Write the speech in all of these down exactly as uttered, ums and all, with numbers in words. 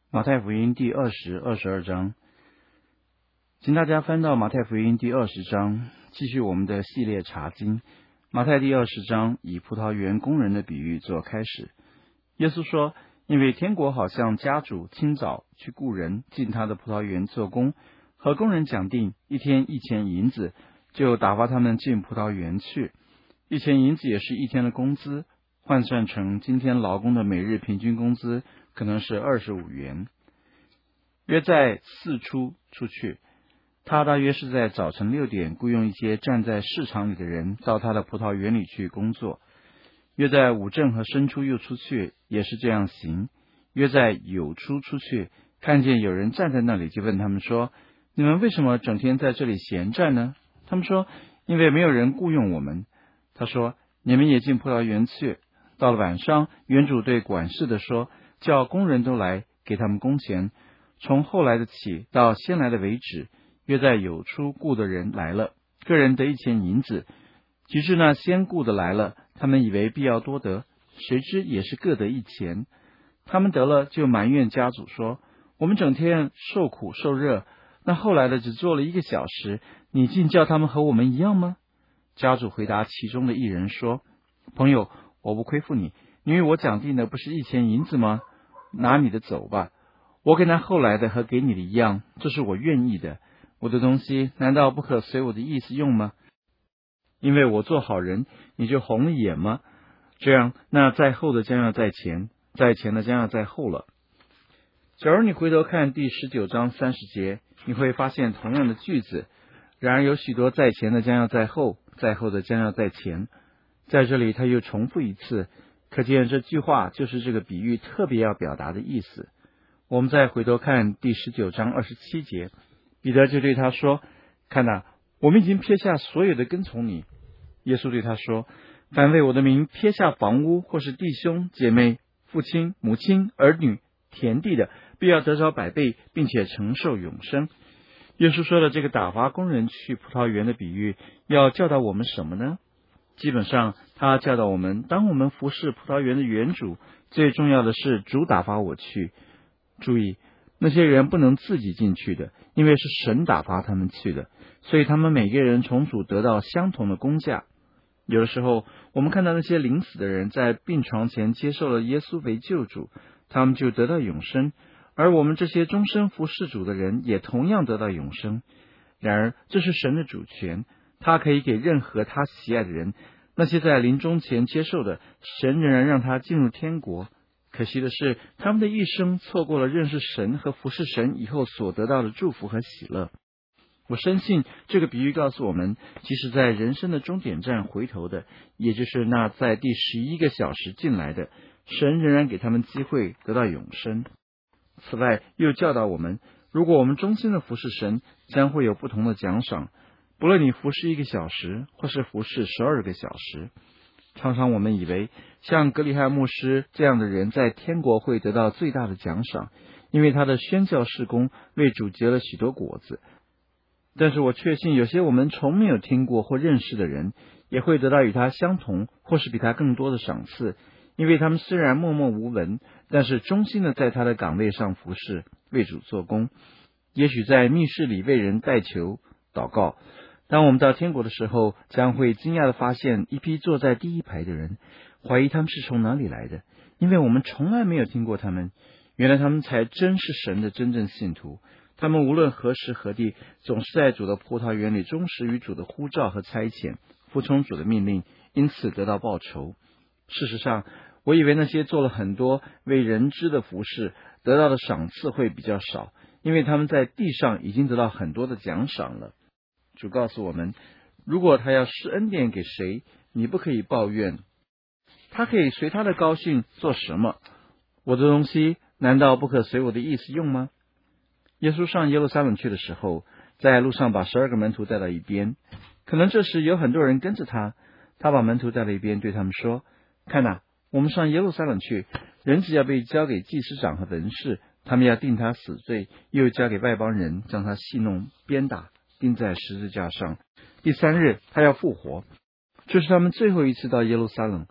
马太福音第二十、二十二章，请大家翻到马太福音第二十章，继续我们的系列查经。马太第二十章以葡萄园工人的比喻做开始。耶稣说，因为天国好像家主清早去雇人进他的葡萄园做工，和工人讲定一天一钱银子，就打发他们进葡萄园去。一钱银子也是一天的工资，换算成今天劳工的每日平均工资可能是二十五元。约在四出出去，他大约是在早晨六点雇佣一些站在市场里的人到他的葡萄园里去工作。约在午正和申出又出去，也是这样行。约在酉出出去，看见有人站在那里，就问他们说，你们为什么整天在这里闲站呢？他们说，因为没有人雇佣我们。他说，你们也进葡萄园去。到了晚上，园主对管事的说，叫工人都来，给他们工钱，从后来的起到先来的为止。约在酉出雇的人来了，个人得一钱银子。及至那先雇的来了，他们以为必要多得，谁知也是各得一钱。他们得了，就埋怨家主说，我们整天受苦受热，那后来的只做了一个小时，你竟叫他们和我们一样吗？家主回答其中的一人说，朋友，我不亏负你，因为我讲定的不是一钱银子吗？拿你的走吧，我给那后来的和给你的一样，这是我愿意的。我的东西难道不可随我的意思用吗？因为我做好人，你就红了眼吗？这样，那在后的将要在前，在前的将要在后了。假如你回头看第十九章三十节，你会发现同样的句子，然而有许多在前的将要在后，在后的将要在前。在这里他又重复一次，可见这句话就是这个比喻特别要表达的意思。我们再回头看第十九章二十七节，彼得就对他说，看哪，我们已经撇下所有的跟从你。耶稣对他说，凡为我的名撇下房屋或是弟兄姐妹父亲母亲儿女田地的，必要得着百倍，并且承受永生。耶稣说的这个打发工人去葡萄园的比喻，要教导我们什么呢？基本上他教导我们，当我们服侍葡萄园的园主，最重要的是主打发我去。注意，那些人不能自己进去的，因为是神打发他们去的，所以他们每个人从主得到相同的工价。有的时候我们看到那些临死的人在病床前接受了耶稣为救主，他们就得到永生，而我们这些终身服侍主的人也同样得到永生。然而这是神的主权，他可以给任何他喜爱的人，那些在临终前接受的，神仍然让他进入天国。可惜的是，他们的一生错过了认识神和服侍神以后所得到的祝福和喜乐。我深信这个比喻告诉我们，即使在人生的终点站回头的，也就是那在第十一个小时进来的，神仍然给他们机会得到永生。此外，又教导我们，如果我们忠心的服侍神，将会有不同的奖赏，不论你服侍一个小时，或是服侍十二个小时。常常我们以为像格里汉牧师这样的人在天国会得到最大的奖赏，因为他的宣教事工为主结了许多果子。但是我确信有些我们从没有听过或认识的人，也会得到与他相同或是比他更多的赏赐，因为他们虽然默默无闻，但是忠心的在他的岗位上服侍，为主做工。也许在密室里为人代求祷告，当我们到天国的时候，将会惊讶的发现一批坐在第一排的人，怀疑他们是从哪里来的，因为我们从来没有听过他们。原来他们才真是神的真正信徒，他们无论何时何地，总是在主的葡萄园里忠实于主的呼召和差遣，服从主的命令，因此得到报酬。事实上，我以为那些做了很多为人知的服事，得到的赏赐会比较少，因为他们在地上已经得到很多的奖赏了。主告诉我们，如果他要施恩典给谁，你不可以抱怨，他可以随他的高兴做什么。我的东西难道不可随我的意思用吗？耶稣上耶路撒冷去的时候，在路上把十二个门徒带到一边，可能这时有很多人跟着他，他把门徒带到一边，对他们说，看哪，我们上耶路撒冷去，人子要被交给祭司长和文士，他们要定他死罪，又交给外邦人，将他戏弄鞭打，钉在十字架上，第三日他要复活。这是他们最后一次到耶路撒冷。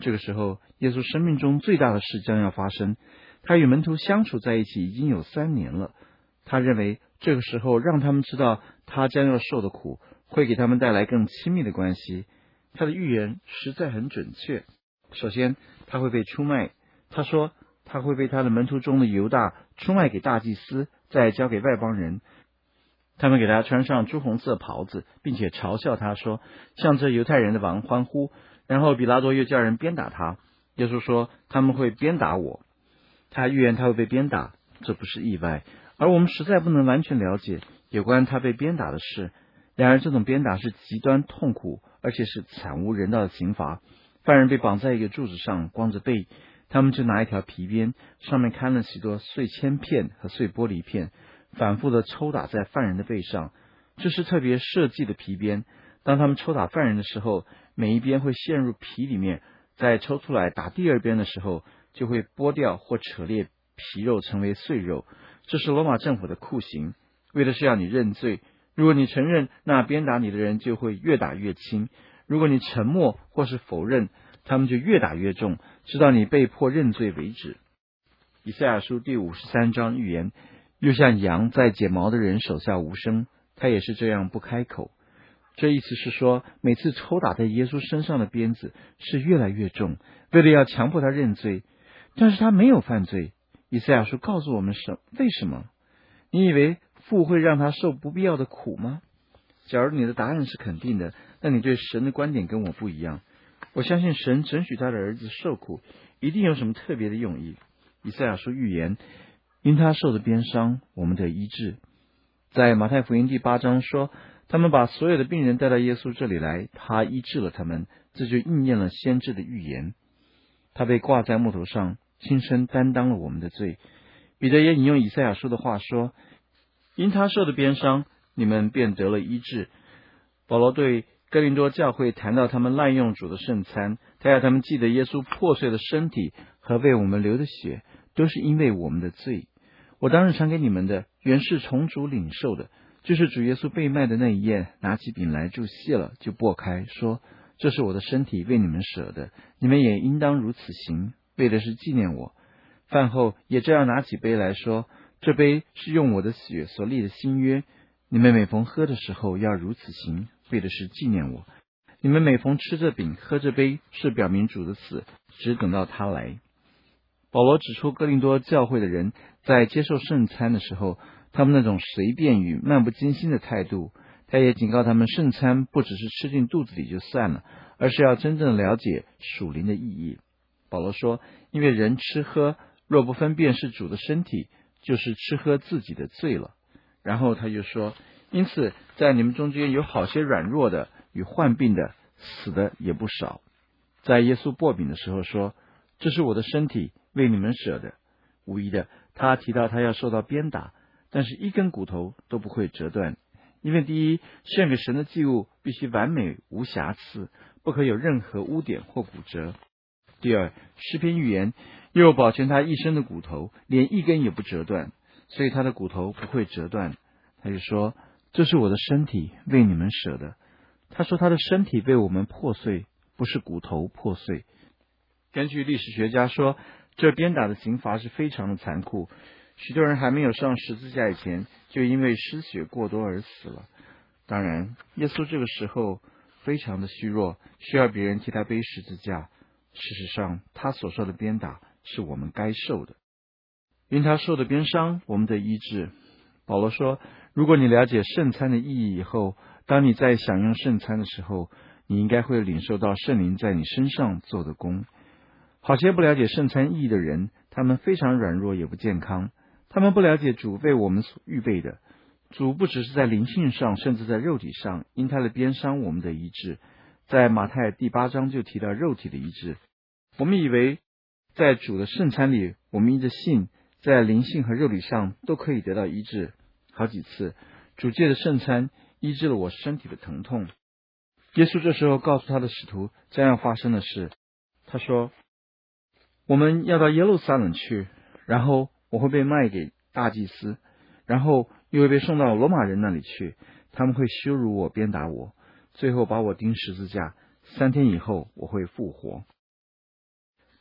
这个时候，耶稣生命中最大的事将要发生。他与门徒相处在一起已经有三年了。他认为这个时候让他们知道他将要受的苦，会给他们带来更亲密的关系。他的预言实在很准确。首先，他会被出卖。他说他会被他的门徒中的犹大出卖给大祭司，再交给外邦人。他们给他穿上朱红色袍子，并且嘲笑他说，向这犹太人的王欢呼。然后比拉多又叫人鞭打他。耶稣说他们会鞭打我。他预言他会被鞭打，这不是意外，而我们实在不能完全了解有关他被鞭打的事。然而这种鞭打是极端痛苦，而且是惨无人道的刑罚。犯人被绑在一个柱子上，光着背，他们就拿一条皮鞭，上面看了许多碎铅片和碎玻璃片，反复的抽打在犯人的背上。这是特别设计的皮鞭，当他们抽打犯人的时候，每一鞭会陷入皮里面，在抽出来打第二鞭的时候，就会剥掉或扯裂皮肉成为碎肉。这是罗马政府的酷刑，为的是要你认罪。如果你承认，那鞭打你的人就会越打越轻；如果你沉默或是否认，他们就越打越重，直到你被迫认罪为止。以赛亚书第五十三章预言，又像羊在剪毛的人手下无声，他也是这样不开口。这意思是说，每次抽打在耶稣身上的鞭子是越来越重，为了要强迫他认罪。但是他没有犯罪。以赛亚书告诉我们什为什么？你以为父会让他受不必要的苦吗？假如你的答案是肯定的，那你对神的观点跟我不一样。我相信神准许他的儿子受苦，一定有什么特别的用意。以赛亚书预言，因他受的鞭伤，我们得医治。在马太福音第八章说，他们把所有的病人带到耶稣这里来，他医治了他们，这就应验了先知的预言。他被挂在木头上，亲身担当了我们的罪。彼得也引用以赛亚书的话说，因他受的鞭伤，你们便得了医治。保罗对哥林多教会谈到他们滥用主的圣餐，他要他们记得耶稣破碎的身体和为我们流的血，都是因为我们的罪。我当日传给你们的，原是从主领受的，就是主耶稣被卖的那一夜，拿起饼来就谢了，就擘开，说，这是我的身体，为你们舍的，你们也应当如此行，为的是纪念我。饭后也这样拿起杯来说，这杯是用我的血所立的新约，你们每逢喝的时候要如此行，为的是纪念我。你们每逢吃这饼喝这杯，是表明主的死，只等到他来。保罗指出哥林多教会的人在接受圣餐的时候，他们那种随便与漫不经心的态度。他也警告他们，圣餐不只是吃进肚子里就算了，而是要真正了解属灵的意义。保罗说，因为人吃喝若不分辨是主的身体，就是吃喝自己的罪了。然后他就说，因此在你们中间有好些软弱的与患病的，死的也不少。在耶稣擘饼的时候说，这是我的身体，为你们舍的。无疑的，他提到他要受到鞭打，但是一根骨头都不会折断。因为第一，献给神的祭物必须完美无瑕疵，不可有任何污点或骨折。第二，诗篇预言又保全他一生的骨头，连一根也不折断，所以他的骨头不会折断。他就说，这是我的身体，为你们舍的。他说他的身体为我们破碎，不是骨头破碎。根据历史学家说，这鞭打的刑罚是非常的残酷，许多人还没有上十字架以前，就因为失血过多而死了。当然，耶稣这个时候非常的虚弱，需要别人替他背十字架。事实上，他所受的鞭打是我们该受的。因他受的鞭伤，我们的医治。保罗说，如果你了解圣餐的意义以后，当你在享用圣餐的时候，你应该会领受到圣灵在你身上做的工。好些不了解圣餐意义的人，他们非常软弱也不健康，他们不了解主为我们所预备的。主不只是在灵性上，甚至在肉体上，因他的鞭伤我们的医治。在马太第八章就提到肉体的医治。我们以为在主的圣餐里，我们依着信，在灵性和肉体上都可以得到医治。好几次，主借着圣餐医治了我身体的疼痛。耶稣这时候告诉他的使徒将要发生的事，他说，我们要到耶路撒冷去，然后我会被卖给大祭司，然后又会被送到罗马人那里去，他们会羞辱我，鞭打我，最后把我钉十字架，三天以后我会复活。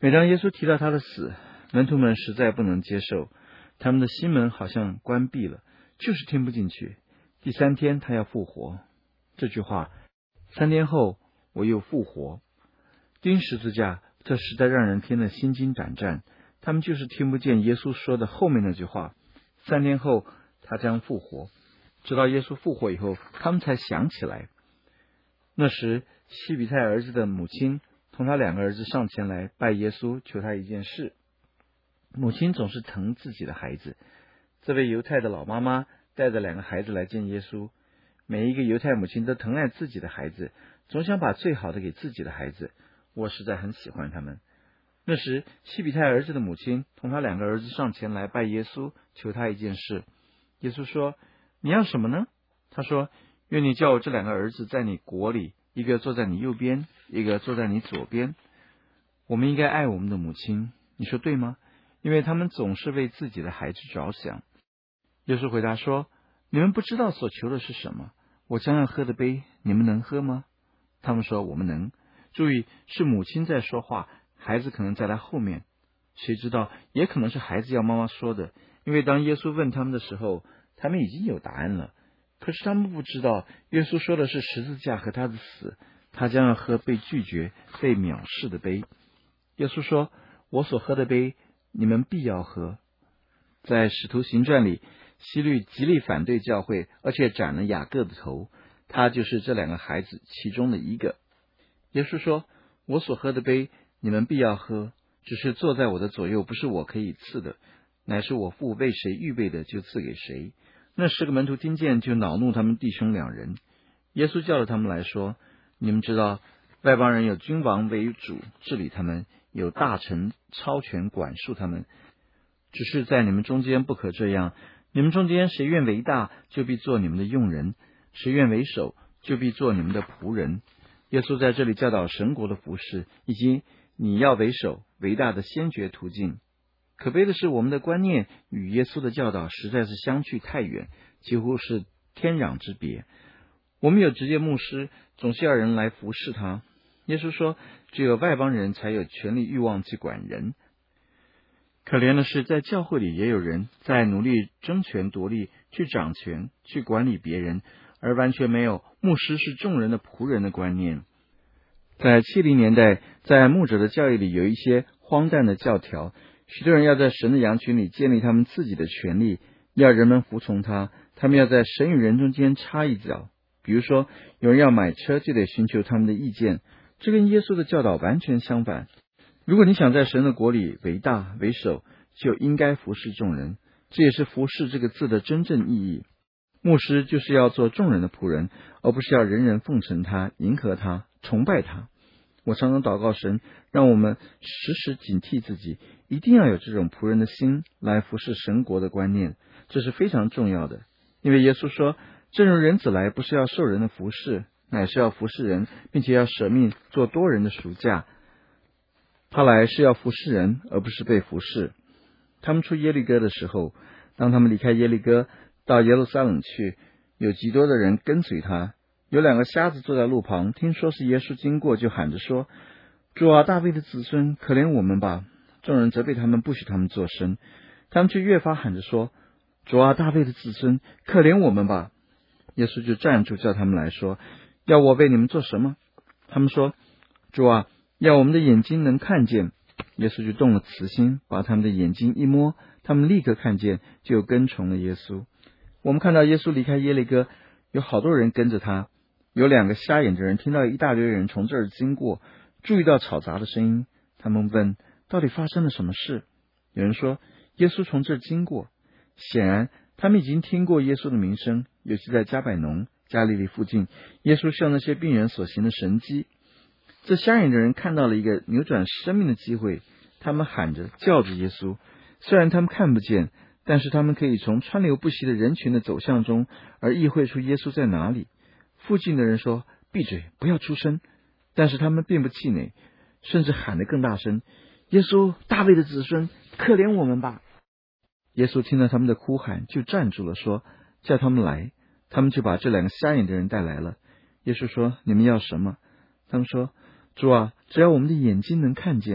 每当耶稣提到他的死，门徒们实在不能接受，他们的心门好像关闭了，就是听不进去。第三天他要复活，这句话，三天后我又复活，钉十字架，这实在让人听了心惊胆战。他们就是听不见耶稣说的后面那句话，三天后他将复活。直到耶稣复活以后，他们才想起来。那时西比泰儿子的母亲同他两个儿子上前来拜耶稣，求他一件事。母亲总是疼自己的孩子，这位犹太的老妈妈带着两个孩子来见耶稣。每一个犹太母亲都疼爱自己的孩子，总想把最好的给自己的孩子。我实在很喜欢他们。那时西比泰儿子的母亲同他两个儿子上前来拜耶稣，求他一件事。耶稣说，你要什么呢？他说，愿你叫我这两个儿子在你国里，一个坐在你右边，一个坐在你左边。我们应该爱我们的母亲，你说对吗？因为他们总是为自己的孩子着想。耶稣回答说，你们不知道所求的是什么，我将要喝的杯，你们能喝吗？他们说，我们能。注意，是母亲在说话，孩子可能在他后面。谁知道，也可能是孩子要妈妈说的，因为当耶稣问他们的时候，他们已经有答案了。可是他们不知道，耶稣说的是十字架和他的死，他将要喝被拒绝、被藐视的杯。耶稣说，我所喝的杯，你们必要喝。在使徒行传里，希律极力反对教会，而且斩了雅各的头，他就是这两个孩子其中的一个。耶稣说，我所喝的杯，你们必要喝，只是坐在我的左右，不是我可以赐的，乃是我父为谁预备的，就赐给谁。那十个门徒听见，就恼怒他们弟兄两人。耶稣叫了他们来说，你们知道，外邦人有君王为主治理他们，有大臣超权管束他们，只是在你们中间不可这样。你们中间谁愿为大，就必做你们的用人；谁愿为首，就必做你们的仆人。耶稣在这里教导神国的服事，以及你要为首为大的先决途径。可悲的是，我们的观念与耶稣的教导实在是相去太远，几乎是天壤之别。我们有职业牧师，总是要人来服侍他。耶稣说，只有外邦人才有权利欲望去管人。可怜的是，在教会里也有人在努力争权夺利，去掌权，去管理别人，而完全没有牧师是众人的仆人的观念。在七零年代，在牧者的教育里有一些荒诞的教条，许多人要在神的羊群里建立他们自己的权利，要人们服从他，他们要在神与人中间插一脚。比如说，有人要买车，就得寻求他们的意见，这跟耶稣的教导完全相反。如果你想在神的国里为大为首，就应该服侍众人，这也是服侍这个字的真正意义。牧师就是要做众人的仆人，而不是要人人奉承他、迎合他、崇拜他。我常常祷告神，让我们时时警惕自己，一定要有这种仆人的心来服侍神国的观念，这是非常重要的。因为耶稣说，正如人子来，不是要受人的服侍，乃是要服侍人，并且要舍命做多人的赎价。他来是要服侍人，而不是被服侍。他们出耶利哥的时候，当他们离开耶利哥到耶路撒冷去，有极多的人跟随他。有两个瞎子坐在路旁，听说是耶稣经过，就喊着说，主啊，大卫的子孙，可怜我们吧。众人责备他们，不许他们作声。他们却越发喊着说，主啊，大卫的子孙，可怜我们吧。耶稣就站住，叫他们来说，要我为你们做什么？他们说，主啊，要我们的眼睛能看见。耶稣就动了慈心，把他们的眼睛一摸，他们立刻看见，就跟从了耶稣。我们看到耶稣离开耶利哥，有好多人跟着他。有两个瞎眼的人听到一大堆人从这儿经过，注意到吵杂的声音，他们问，到底发生了什么事？有人说，耶稣从这儿经过。显然他们已经听过耶稣的名声，尤其在加百农、加利利附近，耶稣向那些病人所行的神迹。这瞎眼的人看到了一个扭转生命的机会，他们喊着叫着耶稣。虽然他们看不见，但是他们可以从川流不息的人群的走向中而意会出耶稣在哪里。附近的人说，闭嘴，不要出声，但是他们并不气馁，甚至喊得更大声，耶稣，大卫的子孙，可怜我们吧。耶稣听到他们的哭喊，就站住了，说，叫他们来。他们就把这两个瞎眼的人带来了。耶稣说，你们要什么？他们说，主啊，只要我们的眼睛能看见。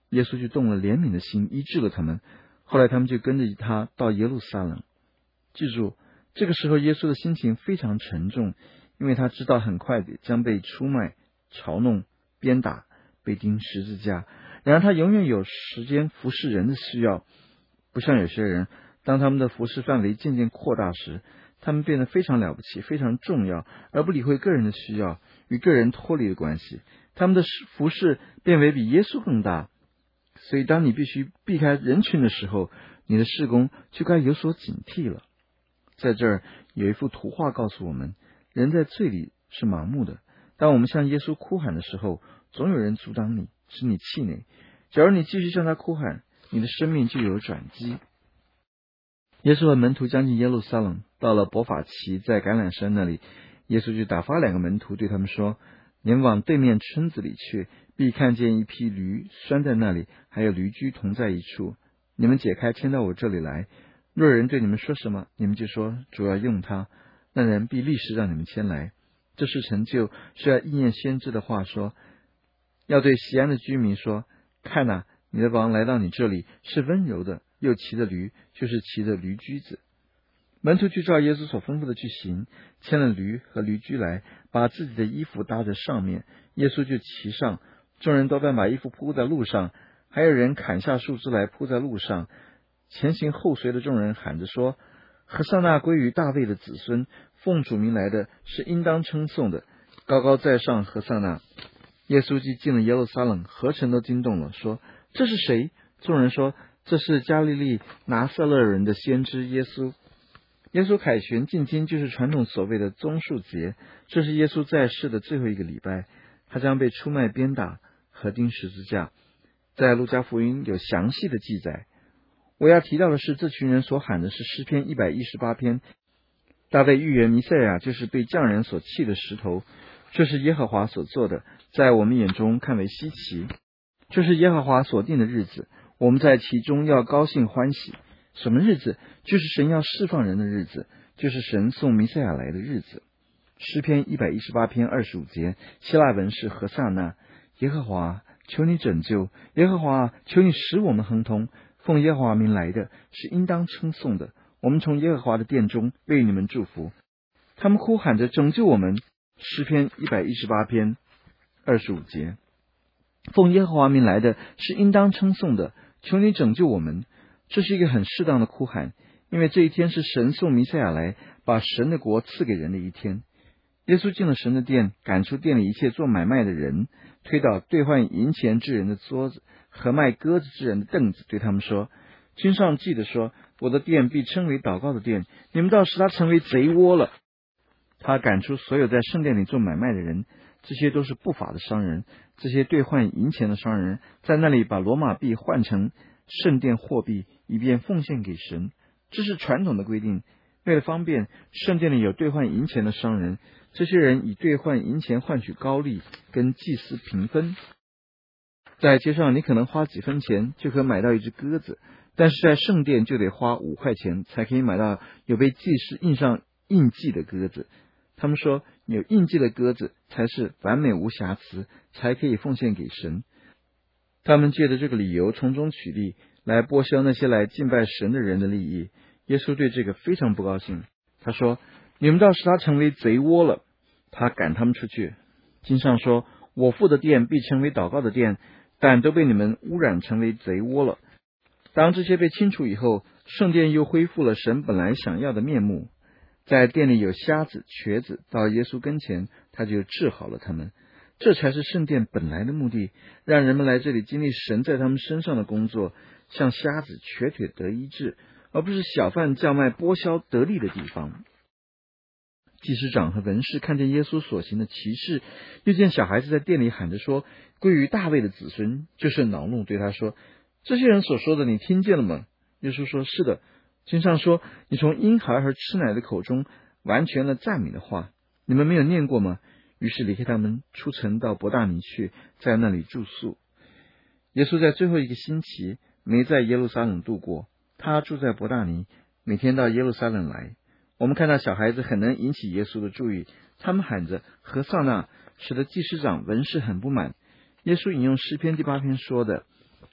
耶稣就动了怜悯的心，医治了他们。后来他们就跟着他到耶路撒冷。记住，这个时候耶稣的心情非常沉重，因为他知道很快的将被出卖、嘲弄、鞭打、被钉十字架。然而他永远有时间服侍人的需要，不像有些人，当他们的服侍范围渐渐扩大时，他们变得非常了不起，非常重要，而不理会个人的需要，与个人脱离的关系。他们的服侍变为比耶稣更大。所以当你必须避开人群的时候，你的事工就该有所警惕了。在这儿有一幅图画告诉我们，人在罪里是盲目的。当我们向耶稣哭喊的时候，总有人阻挡你，使你气馁。假如你继续向他哭喊，你的生命就有转机。耶稣和门徒将近耶路撒冷，到了伯法其，在橄榄山那里，耶稣就打发两个门徒对他们说，你们往对面村子里去，必看见一匹驴拴在那里，还有驴驹同在一处，你们解开牵到我这里来。若有人对你们说什么，你们就说主要用他，那人必立时让你们牵来。这是成就，是要应验先知的话说，要对西安的居民说，看哪，你的王来到你这里，是温柔的，又骑着驴，就是骑着驴驹子。门徒就照耶稣所吩咐的去行，牵了驴和驴驹来，把自己的衣服搭在上面，耶稣就骑上。众人多半把衣服铺在路上，还有人砍下树枝来铺在路上。前行后随的众人喊着说，和散那归于大卫的子孙，奉主名来的是应当称颂的，高高在上和散那。耶稣既进了耶路撒冷，合城都惊动了，说，这是谁？众人说，这是加利利拿撒勒人的先知耶稣。耶稣凯旋进京，就是传统所谓的棕树节，这是耶稣在世的最后一个礼拜，他将被出卖、鞭打和钉十字架。在路加福音有详细的记载。我要提到的是，这群人所喊的是诗篇一百一十八篇。大卫预言弥赛亚就是被匠人所弃的石头，这是耶和华所做的，在我们眼中看为稀奇。这是耶和华所定的日子，我们在其中要高兴欢喜。什么日子？就是神要释放人的日子，就是神送弥赛亚来的日子。诗篇一百一十八篇二十五节，希腊文是何萨那。耶和华，求你拯救；耶和华，求你使我们亨通。奉耶和华名来的是应当称颂的，我们从耶和华的殿中为你们祝福。他们呼喊着拯救我们。诗篇一百一十八篇二十五节，奉耶和华名来的是应当称颂的，求你拯救我们。这是一个很适当的哭喊，因为这一天是神送弥赛亚来，把神的国赐给人的一天。耶稣进了神的殿，赶出店里一切做买卖的人，推倒兑换银钱之人的桌子和卖鸽子之人的凳子，对他们说，经上记得说，我的殿必称为祷告的殿，你们倒使它成为贼窝了。他赶出所有在圣殿里做买卖的人，这些都是不法的商人，这些兑换银钱的商人在那里把罗马币换成圣殿货币，以便奉献给神。这是传统的规定。为了方便，圣殿里有兑换银钱的商人，这些人以兑换银钱换取高利，跟祭司平分。在街上你可能花几分钱就可买到一只鸽子，但是在圣殿就得花五块钱才可以买到有被祭司印上印记的鸽子。他们说，有印记的鸽子才是完美无瑕疵，才可以奉献给神。他们借着这个理由从中取利，来剥削那些来敬拜神的人的利益。耶稣对这个非常不高兴，他说，你们倒使他成为贼窝了。他赶他们出去。经上说，我父的殿必成为祷告的殿，但都被你们污染成为贼窝了。当这些被清除以后，圣殿又恢复了神本来想要的面目。在殿里有瞎子、瘸子，到耶稣跟前，他就治好了他们。这才是圣殿本来的目的，让人们来这里经历神在他们身上的工作，像瞎子、瘸腿得医治，而不是小贩叫卖剥削得利的地方。祭司长和文士看见耶稣所行的奇事，又见小孩子在店里喊着说，归于大卫的子孙，就是恼怒，对他说，这些人所说的你听见了吗？耶稣说，是的。经上说，你从婴孩和吃奶的口中完全了赞美的话，你们没有念过吗？于是离开他们，出城到伯大尼去，在那里住宿。耶稣在最后一个星期没在耶路撒冷度过，他住在伯大尼，每天到耶路撒冷来。我们看到小孩子很能引起耶稣的注意，他们喊着何萨那，使得祭司长文士很不满。耶稣引用诗篇第八篇说的，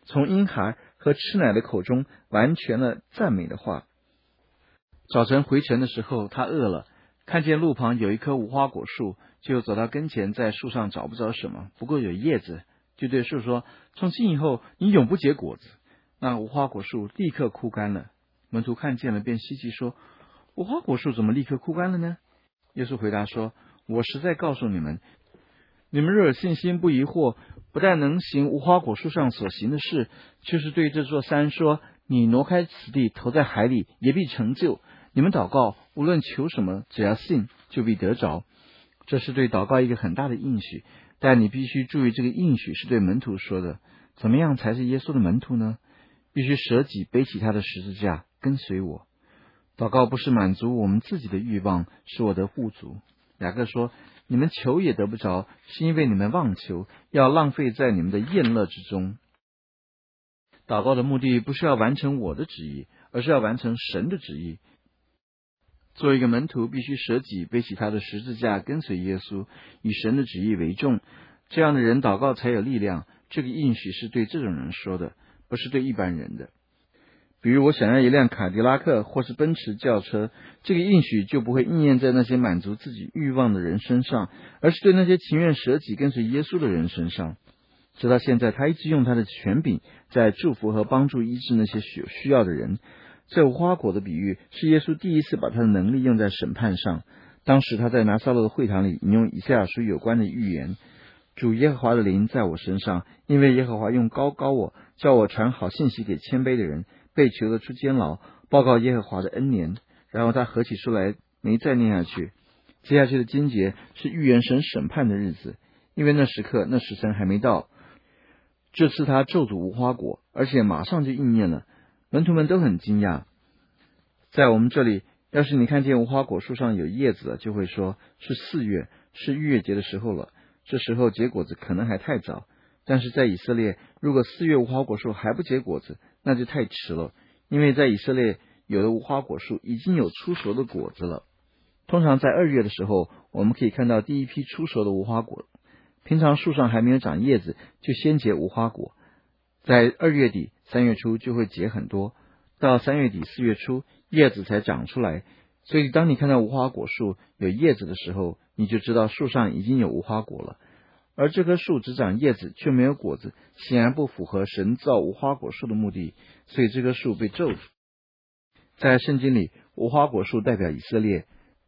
从婴孩和吃奶的口中完全了赞美的话。 早晨回城的时候，他饿了，看见路旁有一棵无花果树，就走到跟前，在树上找不着什么，不过有叶子，就对树说：从今以后你永不结果子。那无花果树立刻枯干了。门徒看见了，便稀奇说：无花果树怎么立刻枯干了呢？耶稣回答说：我实在告诉你们，你们若有信心不疑惑，不但能行无花果树上所行的事，就是对这座山说：你挪开此地，投在海里，也必成就。你们祷告，无论求什么，只要信，就必得着。这是对祷告一个很大的应许，但你必须注意，这个应许是对门徒说的。怎么样才是耶稣的门徒呢？必须舍己，背起他的十字架，跟随我。祷告不是满足我们自己的欲望，使我得富足。雅各说：你们求也得不着，是因为你们妄求，要浪费在你们的宴乐之中。祷告的目的不是要完成我的旨意，而是要完成神的旨意。作为一个门徒，必须舍己，背起他的十字架，跟随耶稣，以神的旨意为重。这样的人祷告才有力量。这个应许是对这种人说的，不是对一般人的。比如我想要一辆卡迪拉克或是奔驰轿车，这个应许就不会应验在那些满足自己欲望的人身上，而是对那些情愿舍己跟随耶稣的人身上。直到现在，他一直用他的权柄在祝福和帮助医治那些需需要的人。这无花果的比喻是耶稣第一次把他的能力用在审判上。当时他在拿撒勒的会堂里引用以赛亚书有关的预言：主耶和华的灵在我身上，因为耶和华用膏膏我，叫我传好信息给谦卑的人，被囚的出监牢，报告耶和华的恩年。然后他合起书来，没再念下去。接下去的经节是预言神审判的日子，因为那时刻那时辰还没到。这次他咒诅无花果，而且马上就应验了。门徒们都很惊讶。在我们这里，要是你看见无花果树上有叶子了，就会说是四月，是逾越节的时候了，这时候结果子可能还太早。但是在以色列，如果四月无花果树还不结果子，那就太迟了，因为在以色列有的无花果树已经有出熟的果子了。通常在二月的时候，我们可以看到第一批出熟的无花果。平常树上还没有长叶子，就先结无花果。在二月底三月初就会结很多，到三月底四月初叶子才长出来。所以当你看到无花果树有叶子的时候，你就知道树上已经有无花果了。而这棵树只长叶子却没有果子，显然不符合神造无花果树的目的，所以这棵树被咒诅。在圣经里，无花果树代表以色列。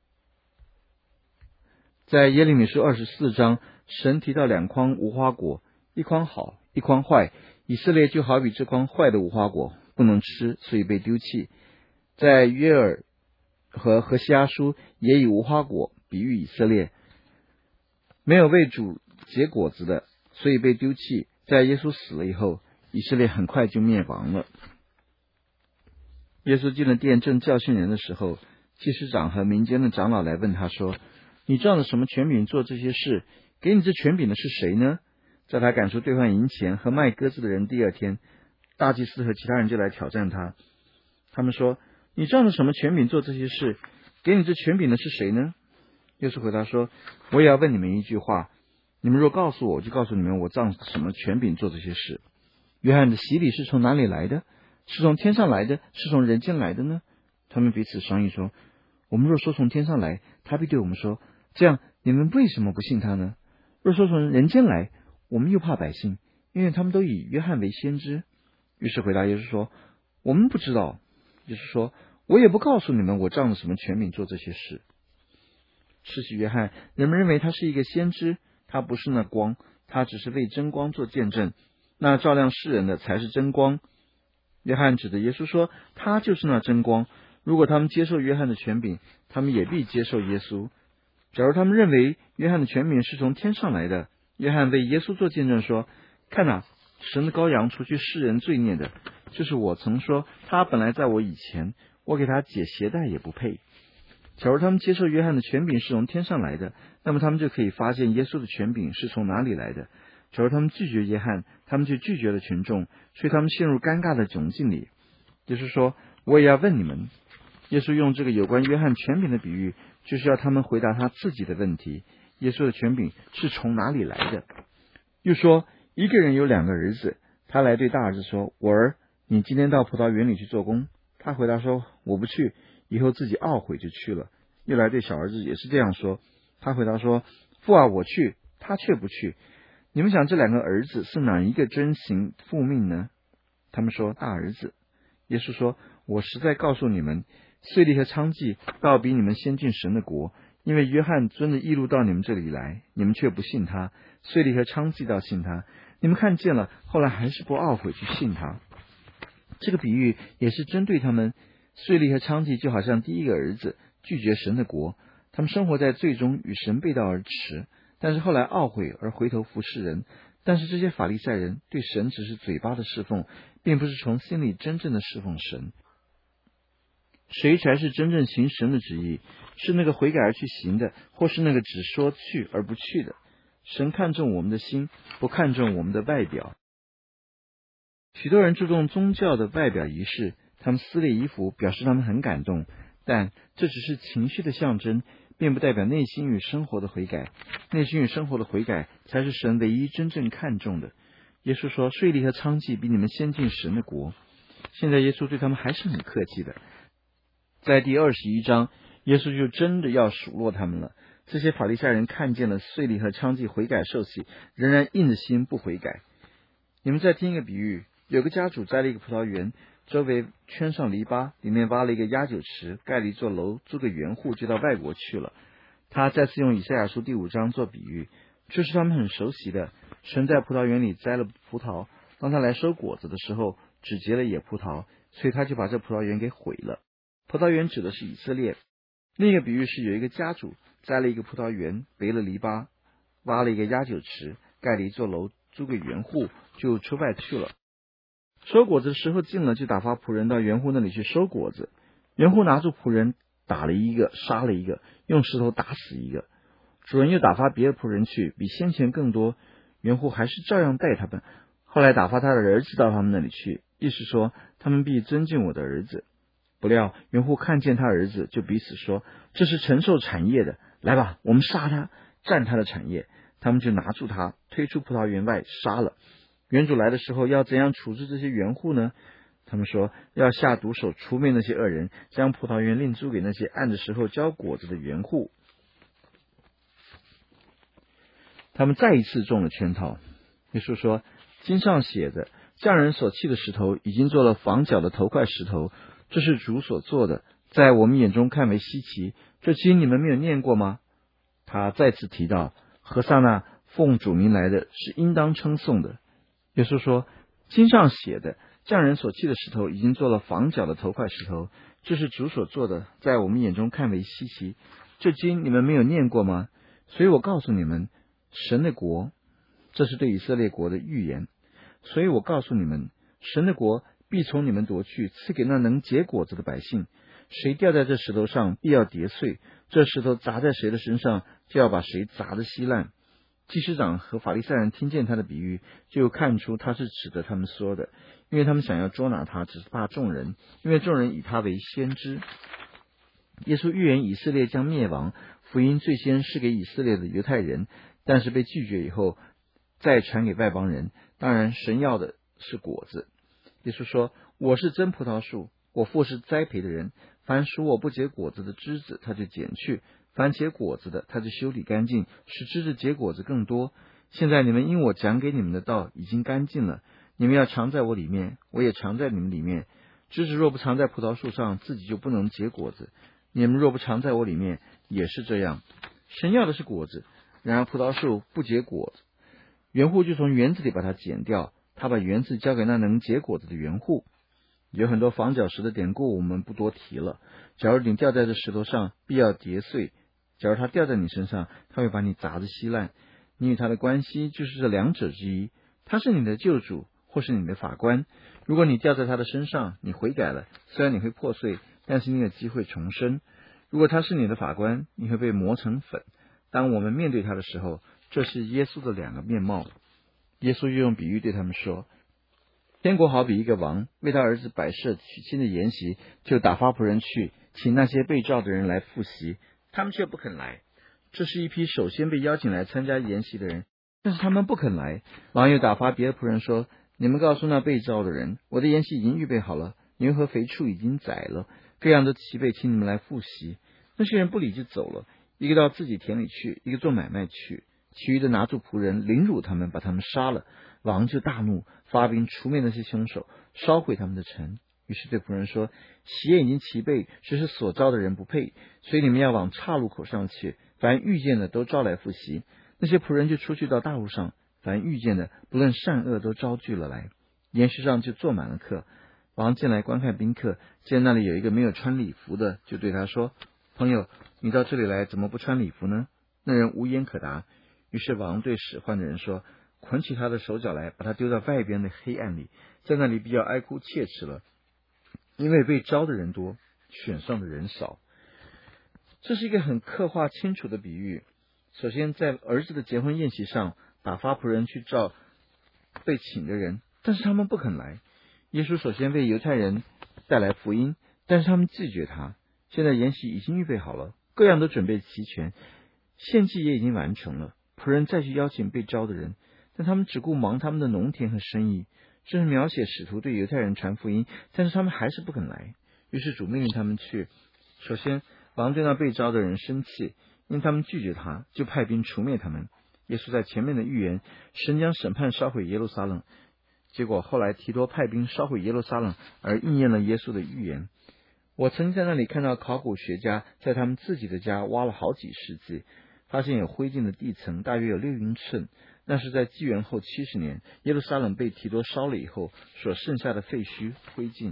在耶利米书二十四章，神提到两筐无花果，一筐好，一筐坏。以色列就好比这筐坏的无花果，不能吃，所以被丢弃。在约珥和何西阿书也以无花果比喻以色列，没有为主结果子的，所以被丢弃。在耶稣死了以后，以色列很快就灭亡了。耶稣进了殿，正教训人的时候，祭司长和民间的长老来问他说：你仗着什么权柄做这些事？给你这权柄的是谁呢？在他赶出兑换银钱和卖鸽子的人第二天，大祭司和其他人就来挑战他。他们说：你仗着什么权柄做这些事？给你这权柄的是谁呢？耶稣回答说：我也要问你们一句话，你们若告诉我，我就告诉你们我仗什么权柄做这些事。约翰的洗礼是从哪里来的？是从天上来的，是从人间来的呢？他们彼此商议说：我们若说从天上来，他必对我们说：这样你们为什么不信他呢？若说从人间来，我们又怕百姓，因为他们都以约翰为先知。于是回答耶稣说：我们不知道。耶稣说：我也不告诉你们我仗着什么权柄做这些事。施洗约翰，人们认为他是一个先知，他不是那光，他只是为真光做见证，那照亮世人的才是真光。约翰指着耶稣说：他就是那真光。如果他们接受约翰的权柄，他们也必接受耶稣。假如他们认为约翰的权柄是从天上来的，约翰为耶稣做见证说：看哪，神的羔羊除去世人罪孽的，就是我曾说他本来在我以前，我给他解鞋带也不配。假如他们接受约翰的权柄是从天上来的，那么他们就可以发现耶稣的权柄是从哪里来的。假如他们拒绝约翰，他们就拒绝了群众，所以他们陷入尴尬的窘境里。就是说，我也要问你们。耶稣用这个有关约翰权柄的比喻，就是要他们回答他自己的问题：耶稣的权柄是从哪里来的？又说，一个人有两个儿子， 他来对大儿子说，我儿，你今天到葡萄园里去做工。他回答说，我不去，以后自己懊悔就去了。又来对小儿子也是这样说，他回答说，父啊，我去，他却不去。你们想这两个儿子是哪一个遵行父命呢？他们说，大儿子。耶稣说，我实在告诉你们，税吏和娼妓倒比你们先进神的国，因为约翰遵着义路到你们这里来，你们却不信他；税吏和娼妓倒信他，你们看见了，后来还是不懊悔去信他。这个比喻也是针对他们。税吏和娼妓就好像第一个儿子拒绝神的国，他们生活在罪中，与神背道而驰，但是后来懊悔而回头服侍人。但是这些法利赛人对神只是嘴巴的侍奉，并不是从心里真正的侍奉神。谁才是真正行神的旨意？是那个悔改而去行的，或是那个只说去而不去的？神看重我们的心，不看重我们的外表。许多人注重宗教的外表仪式，他们撕裂衣服表示他们很感动，但这只是情绪的象征，并不代表内心与生活的悔改。内心与生活的悔改才是神唯一真正看重的。耶稣说，税吏和娼妓比你们先进神的国。现在耶稣对他们还是很客气的。在第二十一章，耶稣就真的要数落他们了。这些法利赛人看见了税吏和娼妓悔改受洗，仍然硬着心不悔改。你们再听一个比喻，有个家主栽了一个葡萄园，周围圈上篱笆，里面挖了一个压酒池，盖了一座楼，租个园户，就到外国去了。他再次用以赛亚书第五章做比喻，这是他们很熟悉的。神在葡萄园里栽了葡萄，当他来收果子的时候，只结了野葡萄，所以他就把这葡萄园给毁了。葡萄园指的是以色列。另一个比喻是有一个家主栽了一个葡萄园，围了篱笆，挖了一个压酒池，盖了一座楼，租给园户，就出外去了。收果子的时候近了，就打发仆人到园户那里去收果子。园户拿住仆人，打了一个，杀了一个，用石头打死一个。主人又打发别的仆人去，比先前更多，园户还是照样待他们。后来打发他的儿子到他们那里去，意思说他们必尊敬我的儿子。不料园户看见他儿子，就彼此说，这是承受产业的，来吧，我们杀他，占他的产业。他们就拿住他，推出葡萄园外，杀了。园主来的时候，要怎样处置这些园户呢？他们说，要下毒手除灭那些恶人，将葡萄园另租给那些按着时候交果子的园户。他们再一次中了圈套。耶稣说，经上写的，匠人所弃的石头，已经做了房角的头块石头，这是主所做的，在我们眼中看为稀奇，这经你们没有念过吗？他再次提到，何撒那奉主名来的，是应当称颂的。耶稣说，经上写的，匠人所弃的石头，已经做了房角的头块石头，这是主所做的，在我们眼中看为稀奇，这经你们没有念过吗？所以我告诉你们，神的国，这是对以色列国的预言。所以我告诉你们，神的国必从你们夺去，赐给那能结果子的百姓。谁掉在这石头上，必要跌碎；这石头砸在谁的身上，就要把谁砸得稀烂。祭司长和法利赛人听见他的比喻，就看出他是指着他们说的，因为他们想要捉拿他，只是怕众人，因为众人以他为先知。耶稣预言以色列将灭亡，福音最先是给以色列的犹太人，但是被拒绝以后，再传给外邦人。当然，神要的是果子。耶稣说，我是真葡萄树，我父是栽培的人，凡属我不结果子的枝子，他就剪去；凡结果子的，他就修理干净，使枝子结果子更多。现在你们因我讲给你们的道已经干净了，你们要常在我里面，我也常在你们里面。枝子若不常在葡萄树上，自己就不能结果子；你们若不常在我里面，也是这样。神要的是果子，然而葡萄树不结果子，园户就从园子里把它剪掉，他把园子交给那能结果子的园户。有很多房角石的典故，我们不多提了。假如你掉在这石头上，必要跌碎；假如它掉在你身上，它会把你砸得稀烂。你与他的关系就是这两者之一，他是你的救主，或是你的法官。如果你掉在他的身上，你悔改了，虽然你会破碎，但是你有机会重生。如果他是你的法官，你会被磨成粉。当我们面对他的时候，这是耶稣的两个面貌。耶稣又用比喻对他们说，天国好比一个王为他儿子摆设娶亲的筵席，就打发仆人去请那些被召的人来赴席，他们却不肯来。这是一批首先被邀请来参加筵席的人，但是他们不肯来。王又打发别的仆人说， 你们告诉那被召的人，我的筵席已经预备好了，牛和肥畜已经宰了，各样都齐备，请你们来复习。那些人不理就走了，一个到自己田里去，一个做买卖去，其余的拿住仆人，凌辱他们，把他们杀了。王就大怒，发兵除灭那些凶手，烧毁他们的城。于是对仆人说，喜宴已经齐备，只是所招的人不配，所以你们要往岔路口上去，凡遇见的都招来复习。那些仆人就出去到大路上，凡遇见的不论善恶都招聚了来，宴席上就坐满了客。王进来观看宾客，见那里有一个没有穿礼服的，就对他说，朋友，你到这里来怎么不穿礼服呢？那人无言可答。于是王对使唤的人说，捆起他的手脚来，把他丢到外边的黑暗里，在那里必要哀哭切齿了，因为被招的人多，选上的人少。这是一个很刻画清楚的比喻。首先在儿子的结婚宴席上，打发仆人去召被请的人，但是他们不肯来。耶稣首先为犹太人带来福音，但是他们拒绝他。现在筵席已经预备好了，各样都准备齐全，献祭也已经完成了，仆人再去邀请被召的人，但他们只顾忙他们的农田和生意。这是描写使徒对犹太人传福音，但是他们还是不肯来。于是主命令他们去。首先王对那被召的人生气，因他们拒绝他，就派兵除灭他们。耶稣在前面的预言，神将审判烧毁耶路撒冷，结果后来提多派兵烧毁耶路撒冷，而应验了耶稣的预言。我曾经在那里看到考古学家在他们自己的家挖了好几世纪，发现有灰烬的地层大约有六英寸，那是在纪元后七十年，耶路撒冷被提多烧了以后所剩下的废墟灰烬。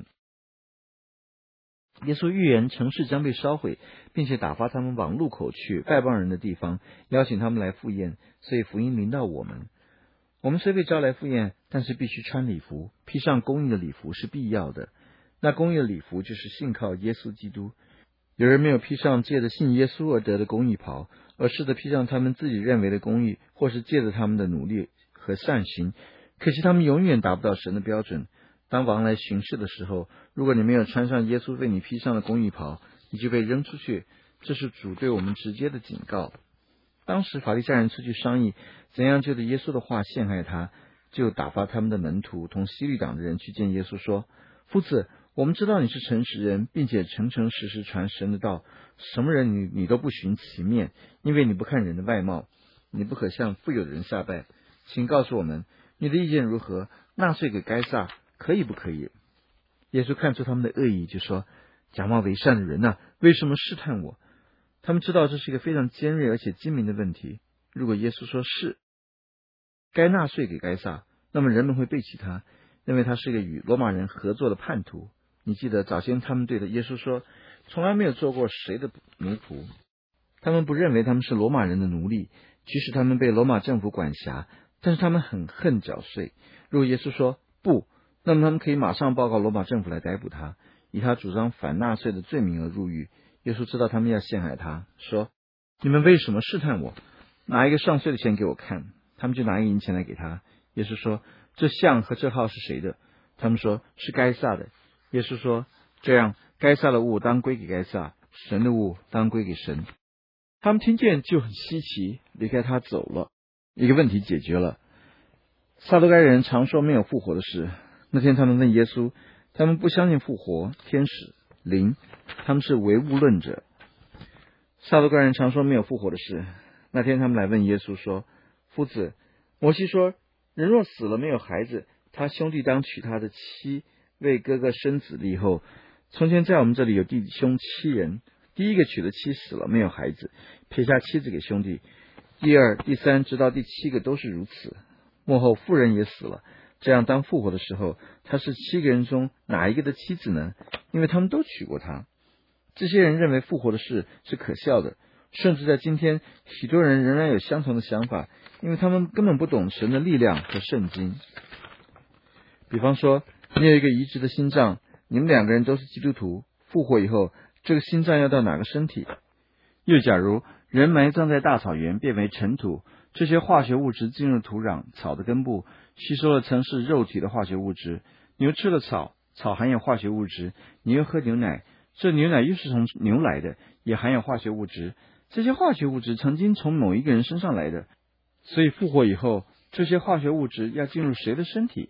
耶稣预言城市将被烧毁，并且打发他们往路口去，外邦人的地方，邀请他们来赴宴，所以福音临到我们。我们虽被招来赴宴，但是必须穿礼服，披上公义的礼服是必要的。那公义的礼服就是信靠耶稣基督。有人没有披上借着信耶稣而得的公义袍，而是的披上他们自己认为的公义，或是借着他们的努力和善行，可惜他们永远达不到神的标准。当王来巡视的时候，如果你没有穿上耶稣为你披上的公义袍，你就被扔出去，这是主对我们直接的警告。当时法利赛人出去商议怎样就着耶稣的话陷害他，就打发他们的门徒同希律党的人去见耶稣说，夫子，我们知道你是诚实人，并且诚诚实实传神的道，什么人你你都不寻其面，因为你不看人的外貌，你不可向富有的人下拜。请告诉我们你的意见如何？纳税给该撒可以不可以？耶稣看出他们的恶意，就说，假冒为善的人啊，为什么试探我？他们知道这是一个非常尖锐而且精明的问题。如果耶稣说是该纳税给该撒，那么人们会背弃他，认为他是一个与罗马人合作的叛徒。你记得早先他们对着耶稣说，从来没有做过谁的奴仆。他们不认为他们是罗马人的奴隶，即使他们被罗马政府管辖，但是他们很恨缴税。如果耶稣说不，那么他们可以马上报告罗马政府来逮捕他，以他主张反纳税的罪名而入狱。耶稣知道他们要陷害他，说，你们为什么试探我？拿一个上税的钱给我看。他们就拿一银钱来给他。耶稣说，这像和这号是谁的？他们说，是该撒的。耶稣说，这样该撒的物当归给该撒，神的物当归给神。他们听见就很稀奇，离开他走了。一个问题解决了。撒都该人常说没有复活的事。那天他们问耶稣，他们不相信复活、天使、灵，他们是唯物论者。撒都该人常说没有复活的事。那天他们来问耶稣说，夫子，摩西说，人若死了没有孩子，他兄弟当娶他的妻，为哥哥生子立后。从前在我们这里有弟兄七人，第一个娶的妻死了没有孩子，撇下妻子给兄弟，第二、第三直到第七个都是如此。末后妇人也死了，这样当复活的时候，他是七个人中哪一个的妻子呢？因为他们都娶过他。这些人认为复活的事是可笑的，甚至在今天许多人仍然有相同的想法，因为他们根本不懂神的力量和圣经。比方说，你有一个移植的心脏，你们两个人都是基督徒，复活以后这个心脏要到哪个身体？又假如人埋葬在大草原变为尘土，这些化学物质进入土壤、草的根部，吸收了曾是肉体的化学物质。牛吃了草，草含有化学物质，你又喝牛奶，这牛奶又是从牛来的，也含有化学物质。这些化学物质曾经从某一个人身上来的，所以复活以后，这些化学物质要进入谁的身体？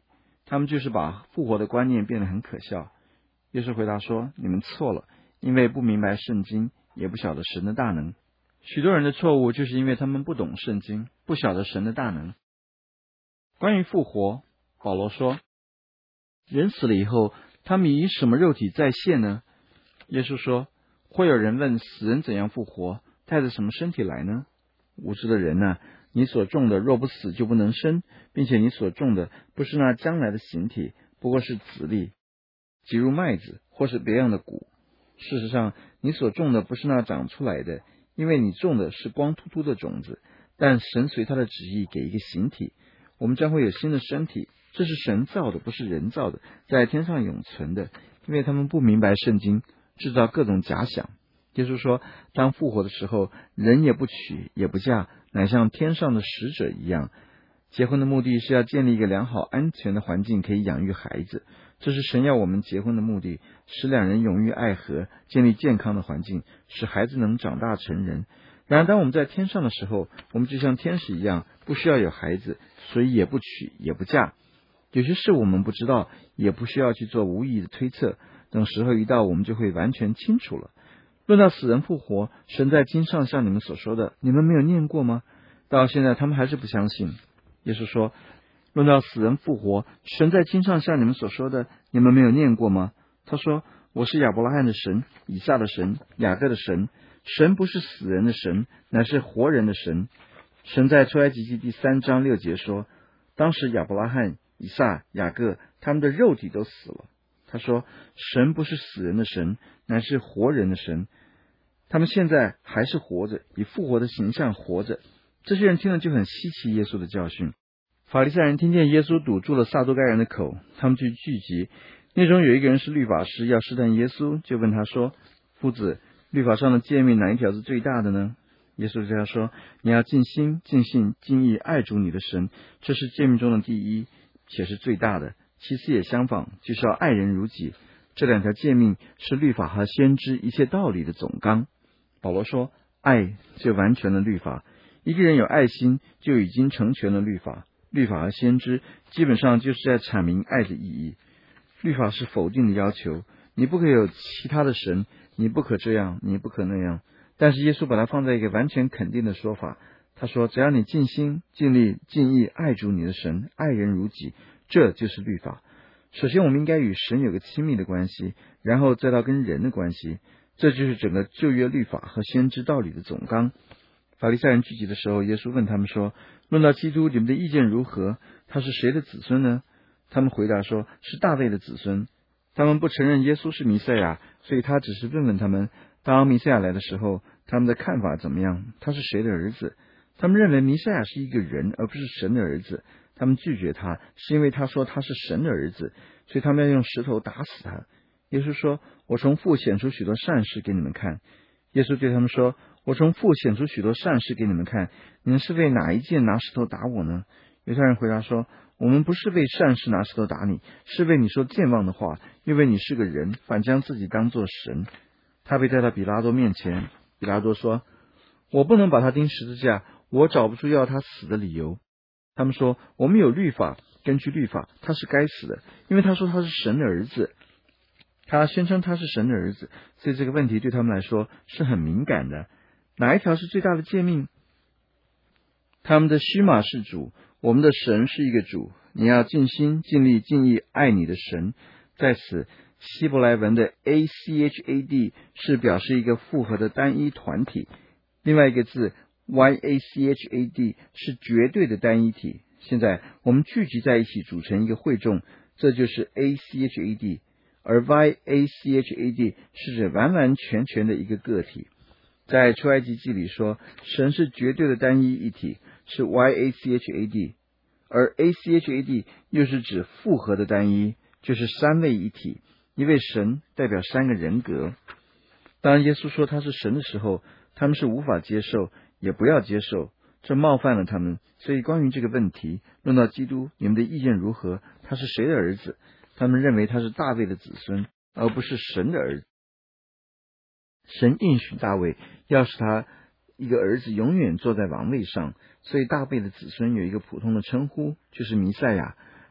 他们就是把复活的观念变得很可笑。耶稣回答说，你们错了，因为不明白圣经，也不晓得神的大能。许多人的错误就是因为他们不懂圣经，不晓得神的大能。关于复活，保罗说，人死了以后，他们以什么肉体再现呢？耶稣说，会有人问死人怎样复活，带着什么身体来呢？无知的人啊，你所种的若不死就不能生，并且你所种的不是那将来的形体，不过是子粒，即如麦子或是别样的谷。事实上，你所种的不是那长出来的，因为你种的是光秃秃的种子，但神随他的旨意给一个形体，我们将会有新的身体，这是神造的，不是人造的，在天上永存的。因为他们不明白圣经，制造各种假想。耶稣说，当复活的时候，人也不娶也不嫁，乃像天上的使者一样。结婚的目的是要建立一个良好安全的环境，可以养育孩子，这是神要我们结婚的目的，使两人永浴爱河，建立健康的环境，使孩子能长大成人。然而当我们在天上的时候，我们就像天使一样，不需要有孩子，所以也不娶也不嫁。有些事我们不知道，也不需要去做无意义的推测，等时候一到，我们就会完全清楚了。论到死人复活，神在经上像你们所说的，你们没有念过吗？到现在他们还是不相信。耶稣说，论到死人复活，神在经上像你们所说的，你们没有念过吗？他说，我是亚伯拉罕的神，以撒的神，雅各的神。神不是死人的神，乃是活人的神。神在出埃及记第三章六节说，当时亚伯拉罕、以撒、雅各他们的肉体都死了。他说，神不是死人的神，乃是活人的神。他们现在还是活着，以复活的形象活着。这些人听了就很稀奇耶稣的教训。法利赛人听见耶稣堵住了撒都该人的口，他们就聚集。内中有一个人是律法师，要试探耶稣，就问他说，夫子，律法上的诫命哪一条是最大的呢？耶稣对他说，你要尽心、尽性、尽意爱主你的神，这是诫命中的第一，且是最大的。其次也相仿，就是要爱人如己。这两条诫命是律法和先知一切道理的总纲。保罗说，爱就完全了律法。一个人有爱心，就已经成全了律法。律法和先知基本上就是在阐明爱的意义。律法是否定的要求，你不可有其他的神，你不可这样，你不可那样。但是耶稣把它放在一个完全肯定的说法，他说，只要你尽心、尽力、尽意爱主你的神，爱人如己，这就是律法。首先我们应该与神有个亲密的关系，然后再到跟人的关系，这就是整个旧约律法和先知道理的总纲。法利赛人聚集的时候，耶稣问他们说，论到基督，你们的意见如何？他是谁的子孙呢？他们回答说，是大卫的子孙。他们不承认耶稣是弥赛亚，所以他只是问问他们，当弥赛亚来的时候，他们的看法怎么样？他是谁的儿子？他们认为弥赛亚是一个人，而不是神的儿子。他们拒绝他，是因为他说他是神的儿子，所以他们要用石头打死他。耶稣说，我从父显出许多善事给你们看。耶稣对他们说，我从父显出许多善事给你们看，你们是为哪一件拿石头打我呢？犹太人回答说，我们不是为善事拿石头打你，是为你说健忘的话，因为你是个人，反将自己当作神。他被带到比拉多面前，比拉多说，我不能把他钉十字架，我找不出要他死的理由。他们说，我们有律法，根据律法他是该死的，因为他说他是神的儿子。他宣称他是神的儿子，所以这个问题对他们来说是很敏感的。哪一条是最大的诫命？他们的虚马是主，我们的神是一个主，你要尽心、尽力、尽意爱你的神。在此，希伯来文的 A C H A D 是表示一个复合的单一团体，另外一个字 Y A C H A D 是绝对的单一体。现在我们聚集在一起组成一个会众，这就是 A C H A D， 而 Y A C H A D 是指完完全全的一个个体。在出埃及记里说，神是绝对的单一一体，是 Y A C H A D， 而 A C H A D 又是指复合的单一，就是三位一体，一位神代表三个人格。当耶稣说他是神的时候，他们是无法接受，也不要接受，这冒犯了他们。所以关于这个问题，论到基督，你们的意见如何？他是谁的儿子？他们认为他是大卫的子孙，而不是神的儿子。神应许大卫，要使他一个儿子永远坐在王位上，所以大卫的子孙有一个普通的称呼，就是弥赛亚。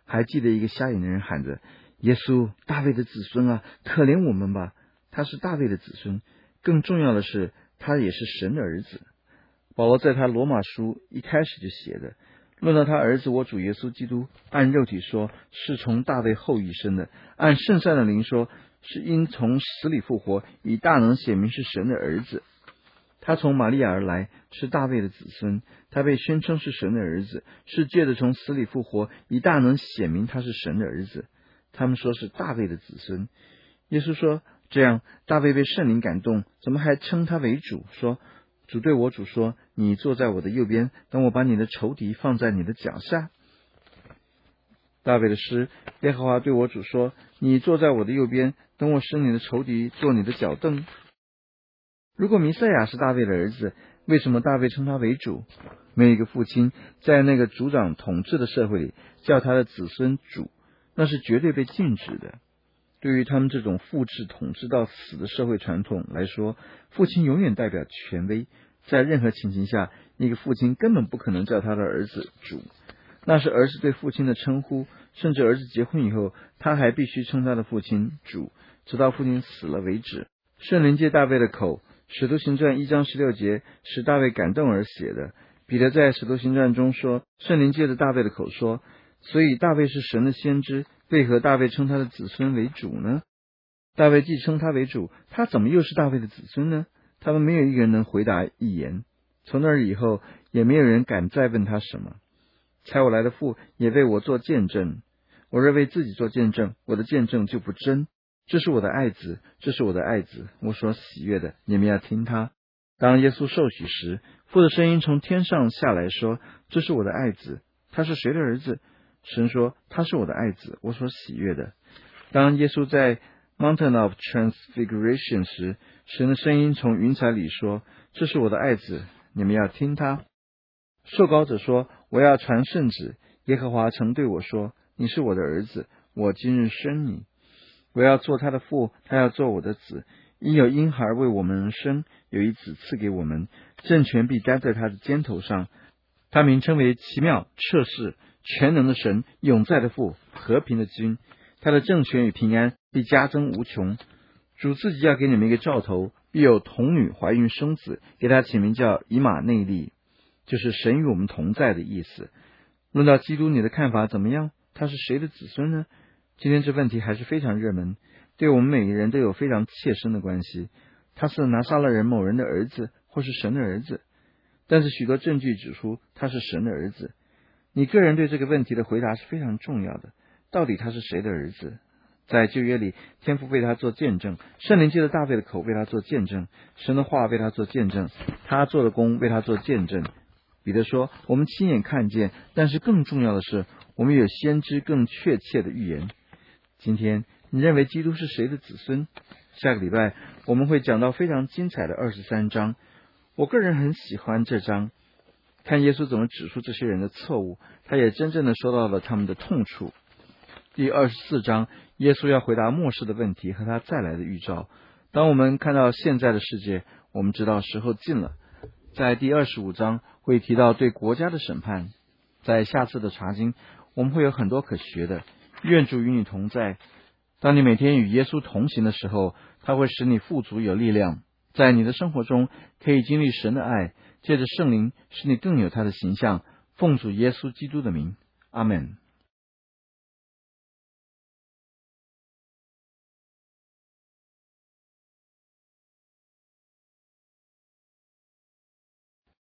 还记得一个瞎眼的人喊着：耶稣，大卫的子孙啊，可怜我们吧！他是大卫的子孙，更重要的是，他也是神的儿子。保罗在他罗马书一开始就写的，论到他儿子我主耶稣基督，按肉体说是从大卫后裔生的，按圣善的灵说是因从死里复活，以大能显明是神的儿子。他从玛利亚而来，是大卫的子孙，他被宣称是神的儿子，是借着从死里复活，以大能显明他是神的儿子。他们说是大卫的子孙。耶稣说，这样大卫被圣灵感动，怎么还称他为主，说主对我主说，你坐在我的右边，等我把你的仇敌放在你的脚下。大卫的诗，耶和华对我主说，你坐在我的右边，等我使你的仇敌做你的脚凳。如果弥赛亚是大卫的儿子，为什么大卫称他为主？没有一个父亲在那个族长统治的社会里叫他的子孙主，那是绝对被禁止的。对于他们这种复制统治到死的社会传统来说，父亲永远代表权威，在任何情形下，一个父亲根本不可能叫他的儿子主，那是儿子对父亲的称呼，甚至儿子结婚以后，他还必须称他的父亲主，直到父亲死了为止。圣灵借大卫的口，使徒行传一章十六节使大卫感动而写的。彼得在使徒行传中说，圣灵借着大卫的口说，所以大卫是神的先知，为何大卫称他的子孙为主呢？大卫既称他为主，他怎么又是大卫的子孙呢？他们没有一个人能回答一言。从那以后，也没有人敢再问他什么。差我来的父也为我做见证，我若为自己做见证，我的见证就不真。这是我的爱子，这是我的爱子，我所喜悦的，你们要听他。当耶稣受洗时，父的声音从天上下来说，这是我的爱子，他是谁的儿子？神说，他是我的爱子，我所喜悦的。当耶稣在 Mountain of Transfiguration 时，神的声音从云彩里说，这是我的爱子，你们要听他。受膏者说，我要传圣旨，耶和华曾对我说，你是我的儿子，我今日生你。我要做他的父，他要做我的子。因有婴孩为我们而生，有一子赐给我们，政权必担在他的肩头上。他名称为奇妙、彻视、全能的神，永在的父，和平的君。他的政权与平安必加增无穷。主自己要给你们一个兆头，必有童女怀孕生子，给他起名叫以马内利，就是神与我们同在的意思。论到基督，你的看法怎么样？他是谁的子孙呢？今天这问题还是非常热门，对我们每个人都有非常切身的关系。他是拿撒勒人某人的儿子，或是神的儿子，但是许多证据指出他是神的儿子。你个人对这个问题的回答是非常重要的，到底他是谁的儿子？在旧约里，天父为他做见证，圣灵借着大卫的口为他做见证，神的话为他做见证，他做的工为他做见证。彼得说，我们亲眼看见，但是更重要的是，我们有先知更确切的预言。今天你认为基督是谁的子孙？下个礼拜我们会讲到非常精彩的二十三章，我个人很喜欢这章，看耶稣怎么指出这些人的错误，他也真正的说到了他们的痛处。第二十四章，耶稣要回答末世的问题和他再来的预兆。当我们看到现在的世界，我们知道时候近了。在第二十五章会提到对国家的审判。在下次的查经，我们会有很多可学的。愿主与你同在。当你每天与耶稣同行的时候，他会使你富足有力量，在你的生活中可以经历神的爱，借着圣灵使你更有他的形象。奉主耶稣基督的名，阿们。